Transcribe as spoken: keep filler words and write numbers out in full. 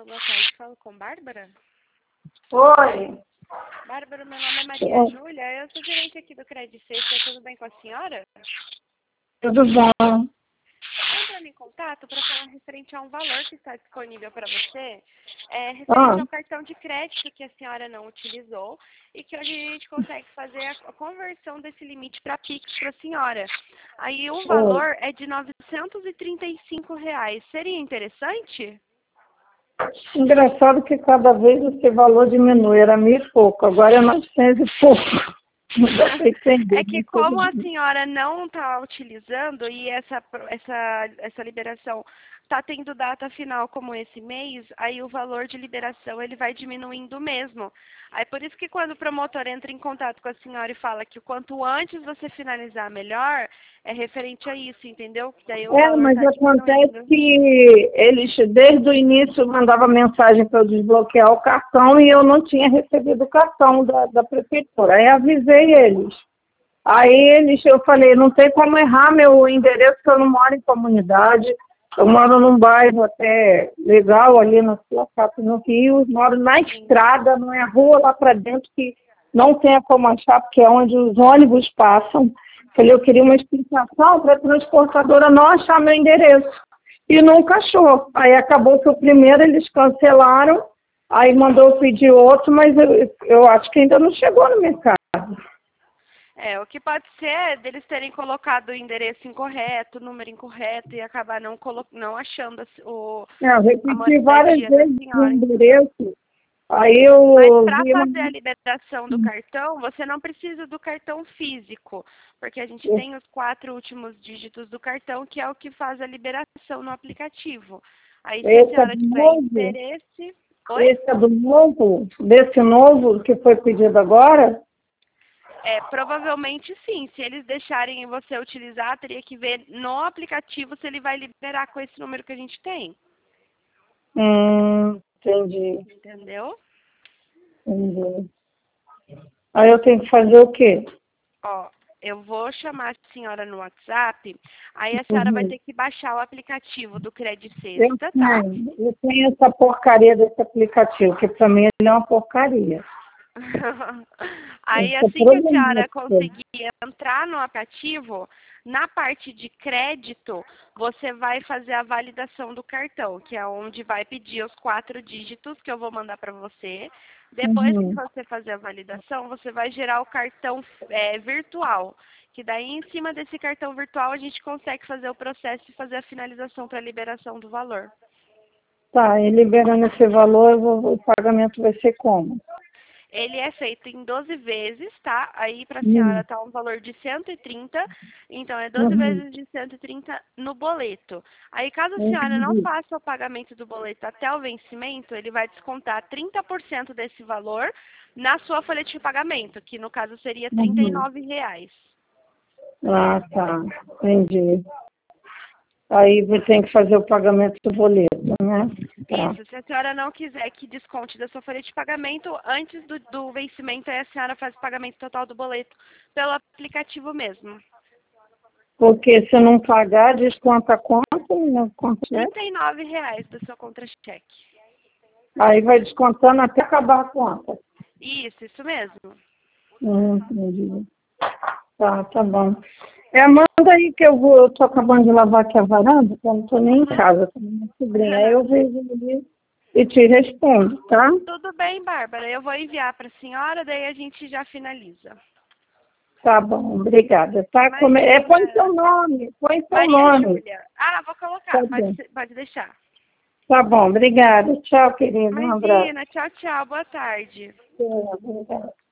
boa tarde. Falo com Bárbara? Oi. Bárbara, meu nome é Maria Oi. Júlia. Eu sou gerente aqui do Credit Sexta. Tudo bem com a senhora? Tudo bom? Estou entrando em contato para falar referente a um valor que está disponível para você, é, Ah, referente ao cartão de crédito que a senhora não utilizou e que hoje a gente consegue fazer a a conversão desse limite para Pix para a senhora. Aí o oi. valor é de novecentos e trinta e cinco reais. Seria interessante? Engraçado que cada vez esse valor diminui. Era mil e pouco, agora é novecentos e pouco. Não dá para entender, É que mas tudo como a bem. senhora não está utilizando e essa, pro- essa, essa liberação está tendo data final como esse mês, aí o valor de liberação ele vai diminuindo mesmo. Aí por isso que quando o promotor entra em contato com a senhora e fala que o quanto antes você finalizar melhor, é referente a isso, entendeu? Que daí o É, valor mas está acontece diminuindo. que eles, desde o início, mandavam mensagem para eu desbloquear o cartão e eu não tinha recebido o cartão da, da prefeitura. Aí avisei eles. Aí eles, eu falei, não tem como errar meu endereço, que eu não moro em comunidade. Eu moro num bairro até legal ali na sua casa no Rio, moro na Sim. estrada, não é rua lá para dentro que não tenha como achar, porque é onde os ônibus passam. Falei, eu queria uma explicação para a transportadora não achar meu endereço. E nunca achou. Aí acabou que o primeiro eles cancelaram, aí mandou eu pedir outro, mas eu, eu acho que ainda não chegou no mercado. É, o que pode ser é deles terem colocado o endereço incorreto, o número incorreto e acabar não, colo não achando a, s- o, É, eu a repeti várias moradia da vezes o senhora, entendeu? endereço, aí Mas eu para vi uma... fazer a liberação do cartão, você não precisa do cartão físico, porque a gente tem os quatro últimos dígitos do cartão, que é o que faz a liberação no aplicativo. Aí, se a Esse é senhora do tiver novo? interesse... Oi? Esse é do novo? Desse novo que foi pedido agora? É, provavelmente sim. Se eles deixarem você utilizar, teria que ver no aplicativo se ele vai liberar com esse número que a gente tem. Hum, entendi, Entendeu? entendi. Aí eu tenho que fazer o quê? Ó, eu vou chamar a senhora no WhatsApp, aí a senhora vai Uhum. ter que baixar o aplicativo do Credit Eu Sexta, tá? tenho, eu tenho essa porcaria desse aplicativo, que para mim ele é uma porcaria. Eu Aí, sou assim que a senhora problemática. conseguir entrar no aplicativo, na parte de crédito, você vai fazer a validação do cartão, que é onde vai pedir os quatro dígitos que eu vou mandar para você. Depois que Uhum. você fazer a validação, você vai gerar o cartão é, virtual, que daí em cima desse cartão virtual a gente consegue fazer o processo e fazer a finalização para a liberação do valor. Tá, e liberando esse valor, eu vou- o pagamento vai ser como? Ele é feito em doze vezes, tá? Aí para a Hum. senhora tá um valor de cento e trinta, então é doze Uhum. vezes de cento e trinta no boleto. Aí caso a senhora não Entendi. faça o pagamento do boleto até o vencimento, ele vai descontar trinta por cento desse valor na sua folha de pagamento, que no caso seria trinta e Uhum. nove reais. Ah, tá. Entendi. Aí você tem que fazer o pagamento do boleto, né? Tá. Isso, se a senhora não quiser que desconte da sua folha de pagamento, antes do, do vencimento, aí a senhora faz o pagamento total do boleto pelo aplicativo mesmo. Porque se não pagar, desconta quanto? Não conta, né? trinta e nove reais do seu contra-cheque. Aí vai descontando até acabar a conta. Isso, isso mesmo. Hum, entendi. Tá, tá bom. É, manda aí que eu vou, eu tô acabando de lavar aqui a varanda, que eu não tô nem em Uhum. casa, tô com minha sobrinha. Aí eu vejo ali e te respondo, tá? Tudo bem, Bárbara. Eu vou enviar para a senhora, daí a gente já finaliza. Tá bom, obrigada, tá? Como é, é, põe Imagina. seu nome, põe seu Maria nome. Júlia. Ah, vou Tá colocar. Pode, bom. ser- pode deixar. Tá bom, obrigada. Tchau, querida. Um abraço. Imagina. Tchau, tchau. Boa tarde. Tchau, obrigada.